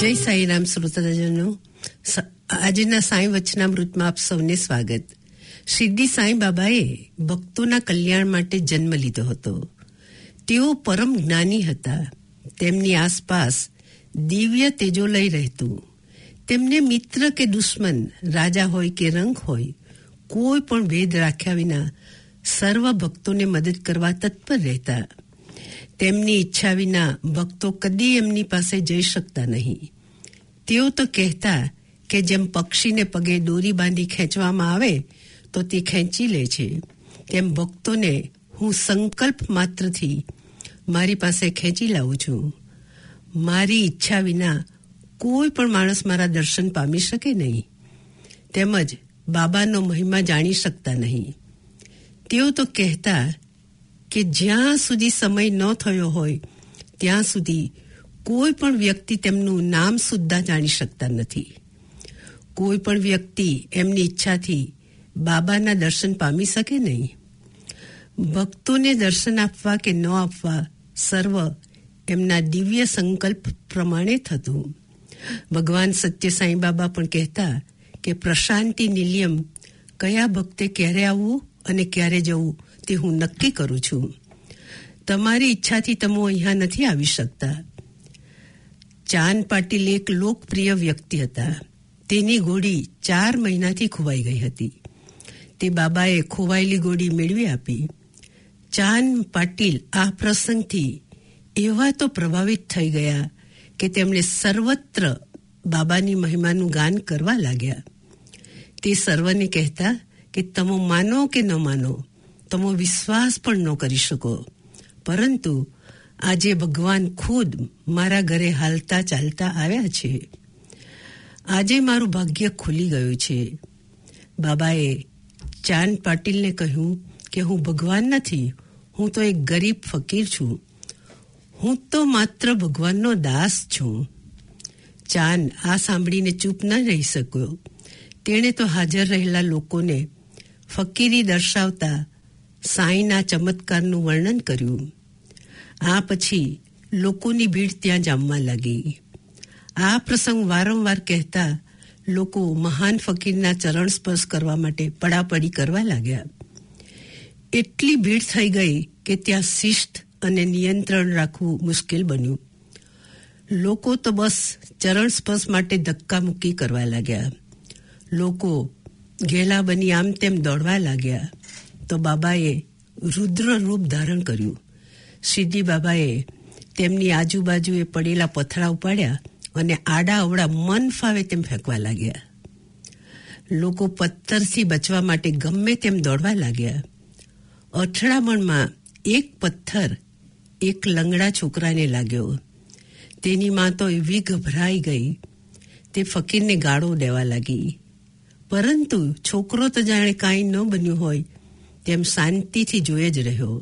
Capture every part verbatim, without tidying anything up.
જય સાંઈરામ શ્રોતાજનો, આજના સાંઈ વચનામૃતમાં આપ સૌને સ્વાગત. શિરડી સાંઈ બાબાએ ભક્તોના કલ્યાણ માટે જન્મ લીધો હતો. તેઓ પરમ જ્ઞાની હતા. તેમની આસપાસ દિવ્ય તેજોલય રહેતું. તેમને મિત્ર કે દુશ્મન, રાજા હોય કે રંગ હોય, કોઈ પણ ભેદ રાખ્યા વિના સર્વ ભક્તોને મદદ કરવા તત્પર રહેતા. તેમની ઈચ્છા વિના ભક્તો કદી એમની પાસે જઈ શકતા નહીં. તેઓ તો કહેતા કે જેમ પક્ષીને પગે દોરી બાંધી ખેંચવામાં આવે તો તે ખેંચી લે છે, તેમ ભક્તોને હું સંકલ્પ માત્રથી મારી પાસે ખેંચી લાવું છું. મારી ઈચ્છા વિના કોઈ પણ માણસ મારા દર્શન પામી શકે નહીં, તેમજ બાબાનો મહિમા જાણી શકતા નહીં. તેઓ તો કહેતા કે જ્યાં સુધી સમય ન થયો હોય ત્યાં સુધી કોઈ પણ વ્યક્તિ તેમનું નામ સુદ્ધા જાણી શકતા નથી. કોઈ પણ વ્યક્તિ એમની ઈચ્છાથી બાબાના દર્શન પામી શકે નહીં. ભક્તોને દર્શન આપવા કે ન આપવા સર્વ એમના દિવ્ય સંકલ્પ પ્રમાણે થતું. ભગવાન સત્ય સાંઈ બાબા પણ કહેતા કે પ્રશાંતિ નિલયમ કયા ભક્તે ક્યારે આવવું અને ક્યારે જવું તે હું નક્કી કરું છું. તમારી ઈચ્છાથી તમે અહીંયા નથી આવી શકતા. ચાંદ પાટીલ એક લોકપ્રિય વ્યક્તિ હતા. તેની ઘોડી ચાર મહિનાથી ખોવાઈ ગઈ હતી. તે બાબાએ ખોવાયેલી ઘોડી મેળવી આપી. ચાંદ પાટીલ આ પ્રસંગથી એવા તો પ્રભાવિત થઈ ગયા કે તેમણે સર્વત્ર બાબાની મહિમાનું ગાન કરવા લાગ્યા. તે સર્વને કહેતા કે તમે માનો કે ન માનો, તમે વિશ્વાસ પણ ન કરી શકો, પરંતુ આજે ભગવાન ખુદ મારા ઘરે હાલતા ચાલતા આવ્યા છે. આજે મારું ભાગ્ય ખુલી ગયું છે. બાબાએ ચાંદ પાટીલને કહ્યું કે હું ભગવાન નથી, હું તો એક ગરીબ ફકીર છું. હું તો માત્ર ભગવાનનો દાસ છું. ચાંદ આ સાંભળીને ચૂપ ન રહી શક્યો. તેણે તો હાજર રહેલા લોકોને ફકીરી દર્શાવતા સાંઈના ચમત્કારનું વર્ણન કર્યું. આ પછી લોકોની ભીડ ત્યાં જામવા લાગી. આ પ્રસંગ વારંવાર કહેતા લોકો મહાન ફકીરના ચરણ સ્પર્શ કરવા માટે પડાપડી કરવા લાગ્યા. એટલી ભીડ થઈ ગઈ કે ત્યાં શિસ્ત અને નિયંત્રણ રાખવું મુશ્કેલ બન્યું. લોકો તો બસ ચરણ સ્પર્શ માટે ધક્કા મુક્કી કરવા લાગ્યા. લોકો ઘેલા બની આમ તેમ દોડવા લાગ્યા. તો બાબાએ રુદ્ર રૂપ ધારણ કર્યું. શિરડી બાબાએ તેમની આજુબાજુએ પડેલા પથરા ઉપાડ્યા અને આડા અવડા મન ફાવે તેમ ફેંકવા લાગ્યા. લોકો પથ્થરથી બચવા માટે ગમે તેમ દોડવા લાગ્યા. અથડામણમાં એક પથ્થર એક લંગડા છોકરાને લાગ્યો. તેની માં તો એવી ગભરાઈ ગઈ, તે ફકીરને ગાળો દેવા લાગી. પરંતુ છોકરો તો જાણે કાંઈ ન બન્યું હોય તેમ શાંતિથી જોઈ જ રહ્યો.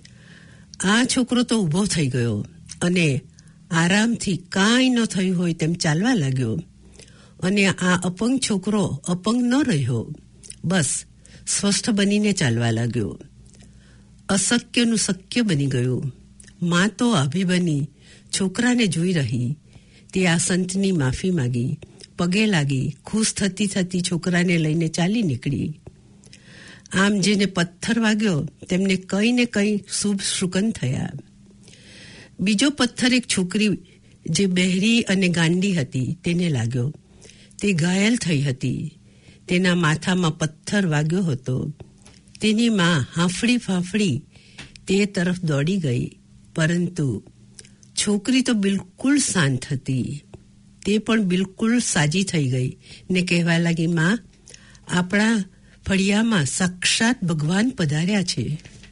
આ છોકરો તો ઊભો થઈ ગયો અને આરામથી કાંઈ ન થયું હોય તેમ ચાલવા લાગ્યો. અને આ અપંગ છોકરો અપંગ ન રહ્યો, બસ સ્વસ્થ બનીને ચાલવા લાગ્યો. અશક્યનું શક્ય બની ગયું. માં તો આભી બની છોકરાને જોઈ રહી. તે આ સંતની માફી માગી, પગે લાગી, ખુશ થતી થતી છોકરાને લઈને ચાલી નીકળી. આમ જેને પથ્થર વાગ્યો તેમને કઈ ને કઈ શુભ સુગંધ થયા. બીજો પથ્થર એક છોકરી જે બહેરી અને ગાંડી હતી તેને લાગ્યો. તે ઘાયલ થઈ હતી. તેના માથામાં પથ્થર વાગ્યો હતો. તેની માં હાંફળી ફાંફળી તે તરફ દોડી ગઈ, પરંતુ છોકરી તો બિલકુલ શાંત હતી. તે પણ બિલકુલ સાજી થઈ ગઈ ને કહેવા લાગી, માં, આપણા ફળિયામાં સાક્ષાત ભગવાન પધાર્યા છે.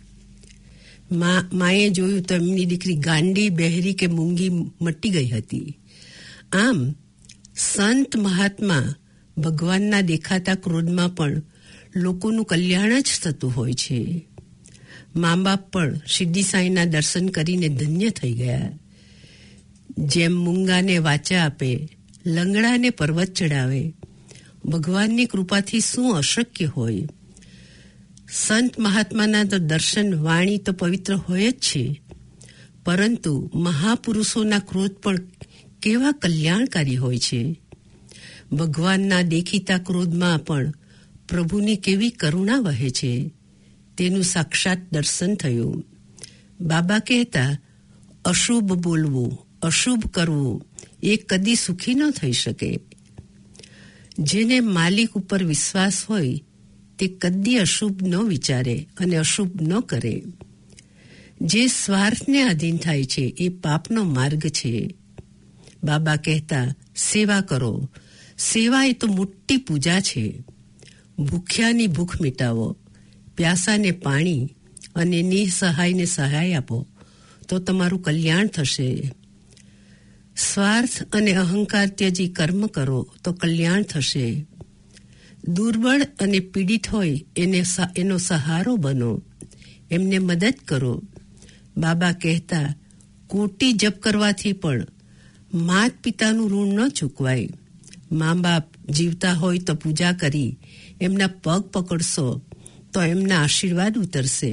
માએ જોયું તો એમની દીકરી ગાંડી, બહેરી કે મૂંગી મટી ગઈ હતી. આમ સંત મહાત્મા ભગવાનના દેખાતા ક્રોધમાં પણ લોકોનું કલ્યાણ જ થતું હોય છે. મા બાપ પણ શિરડી સાંઈના દર્શન કરીને ધન્ય થઈ ગયા. જેમ મૂંગાને વાચા આપે, લંગડાને પર્વત ચડાવે, ભગવાનની કૃપાથી શું અશક્ય હોય. સંત મહાત્માના તો દર્શન, વાણી તો પવિત્ર હોય જ છે, પરંતુ મહાપુરુષોના ક્રોધ પણ કેવા કલ્યાણકારી હોય છે. ભગવાનના દેખીતા ક્રોધમાં પણ પ્રભુની કેવી કરુણા વહે છે તેનું સાક્ષાત દર્શન થયું. બાબા કહેતા, અશુભ બોલવું, અશુભ કરવું એ કદી સુખી ન થઈ શકે. જેને માલિક ઉપર વિશ્વાસ હોય તે કદી અશુભ ન વિચારે અને અશુભ ન કરે. જે સ્વાર્થને આધીન થાય છે એ પાપનો માર્ગ છે. બાબા કહેતા, સેવા કરો. સેવા એ તો મોટી પૂજા છે. ભૂખ્યાની ભૂખ મિટાવો, પ્યાસાને પાણી અને નિસહાયને સહાય આપો તો તમારું કલ્યાણ થશે. સ્વાર્થ અને અહંકાર ત્યજી કર્મ કરો તો કલ્યાણ થશે. દુર્બળ અને પીડિત હોય એને એનો સહારો બનો, એમને મદદ કરો. બાબા કહેતા, કોટી જપ કરવાથી પણ માત પિતાનું ઋણ ન ચૂકવાય. મા બાપ જીવતા હોય તો પૂજા કરી એમના પગ પકડશો તો એમના આશીર્વાદ ઉતરશે.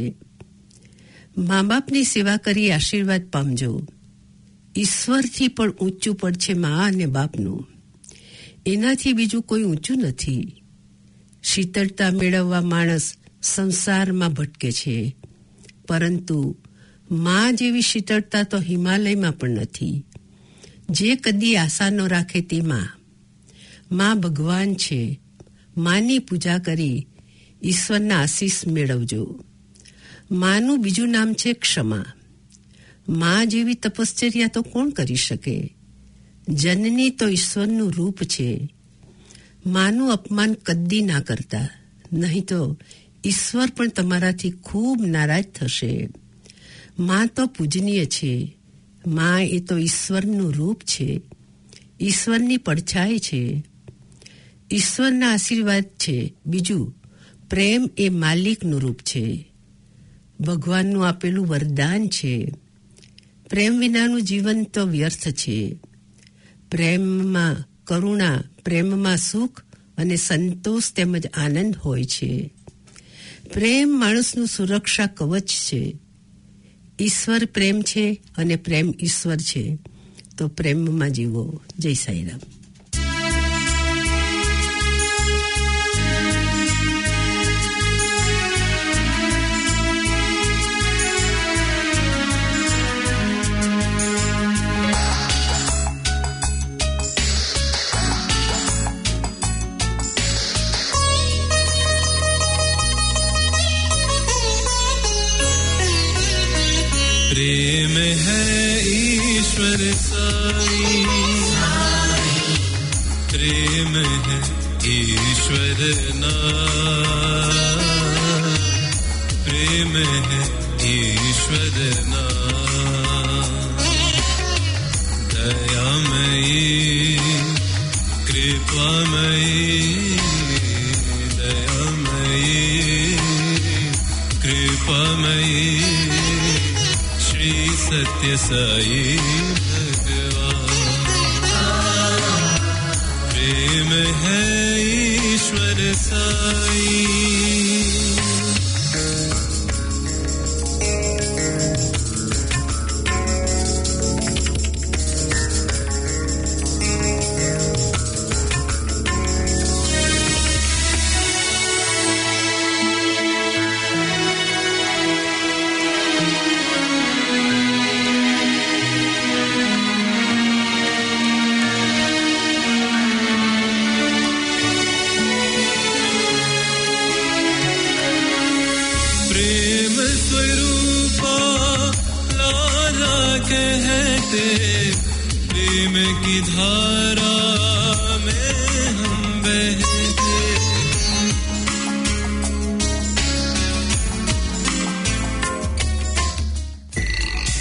મા બાપની સેવા કરી આશીર્વાદ પામજો. ઈશ્વરથી પણ ઊંચું પડ છે મા અને બાપનું. એનાથી બીજું કોઈ ઊંચું નથી. શીતળતા મેળવવા માણસ સંસારમાં ભટકે છે, પરંતુ મા જેવી શીતળતા તો હિમાલયમાં પણ નથી. જે કદી આશા ન રાખે તે મા. મા ભગવાન છે. માની પૂજા કરી ઈશ્વરના આશીષ મેળવજો. માનું બીજું નામ છે ક્ષમા. મા જેવી તપશ્ચર્યા તો કોણ કરી શકે? જનની તો ઈશ્વરનું રૂપ છે. માનું અપમાન કદી ના કરતા, નહીં તો ઈશ્વર પણ તમારાથી ખૂબ નારાજ થશે. મા તો પૂજનીય છે. મા એ તો ઈશ્વરનું રૂપ છે, ઈશ્વરની પડછાય છે, ઈશ્વરના આશીર્વાદ છે. બીજું, પ્રેમ એ માલિકનું રૂપ છે, ભગવાનનું આપેલું વરદાન છે. પ્રેમ વિનાનું જીવન તો વ્યર્થ છે. પ્રેમમાં કરુણા, પ્રેમમાં સુખ અને સંતોષ તેમજ આનંદ હોય છે. પ્રેમ માણસનું સુરક્ષા કવચ છે. ઈશ્વર પ્રેમ છે અને પ્રેમ ઈશ્વર છે, તો પ્રેમમાં જીવો. જય સાંઈરામ. प्रेम है ईश्वर साई, प्रेम है ईश्वर ना, प्रेम है ईश्वर ना. दयामयी कृपामयी, दयामयी कृपामयी सत्य साई भगवान. प्रेम है ईश्वर साई. प्रेम की धारा